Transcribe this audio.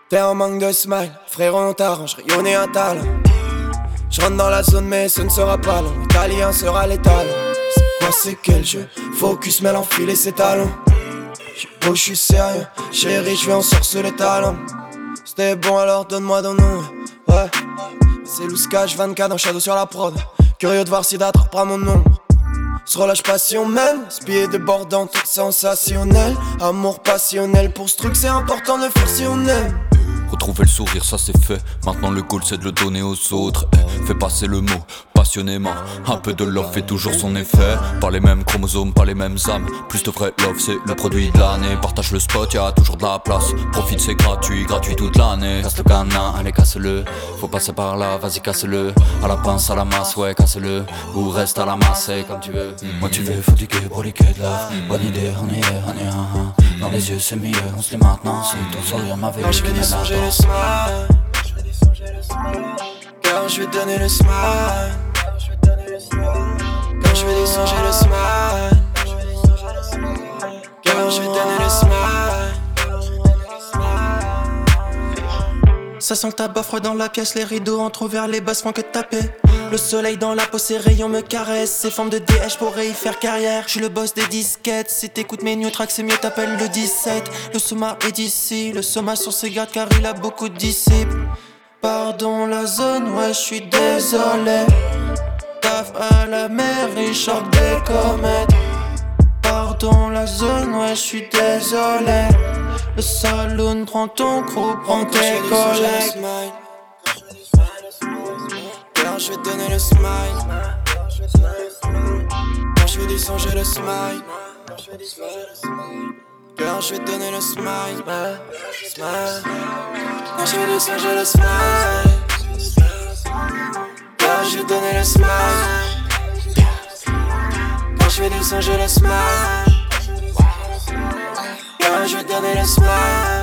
T'es en manque de smile, frérot on t'arrange, rayonner un talent. J'rentre dans la zone mais ce ne sera pas long, l'italien sera létal. C'est quoi c'est quel jeu, focus mêle enfiler ses talons. J'suis beau, j'suis sérieux, chérie j'vais en sorceler les talents. C'était bon alors donne-moi ton nom, ouais. C'est Louskage 24 dans Shadow sur la prod. Curieux de voir si d'attrapera mon nom. Se relâche passion même, spié débordant, tout sensationnel. Amour passionnel, pour ce truc c'est important de le faire si on aime. Retrouver le sourire, ça c'est fait. Maintenant le goal c'est de le donner aux autres. Fais passer le mot, passionnément. Un peu de love fait toujours son effet. Pas les mêmes chromosomes, pas les mêmes âmes. Plus de vrai love, c'est le produit de l'année. Partage le spot, y'a toujours de la place. Profite, c'est gratuit toute l'année. Casse le canin, allez casse-le. Faut passer par là, vas-y casse-le. À la pince, à la masse, ouais casse-le. Ou reste à la masse, c'est comme tu veux. Moi tu veux, faut du quai pour les quais de love. Bonne idée, on y est. Dans les yeux c'est mieux, on se l'est maintenant. Si ton sourire m'avait quand je vais descendre le smile, quand je vais donner le smile, quand je vais descendre le smile, quand je vais donner le smile. Ça sent le tabac froid dans la pièce, les rideaux entrouverts, les basses font que taper. Le soleil dans la peau, ses rayons me caressent. Ces formes de DH, je pourrais y faire carrière. Je suis le boss des disquettes. Si t'écoutes mes new tracks, c'est mieux t'appelles le 17. Le Soma est d'ici, le Soma sur ses gardes car il a beaucoup de disciples. Pardon la zone, ouais, je suis désolé. Taf à la mer, et choc des comètes. Pardon la zone, ouais, je suis désolé. Le saloon prend ton crew, prend tes collègues. Quand je vais donner le smile, quand je vais descendre le smile, quand je vais donner le smile, quand je vais descendre le smile, quand je vais donner le smile, quand je vais descendre le smile, quand je vais donner le smile.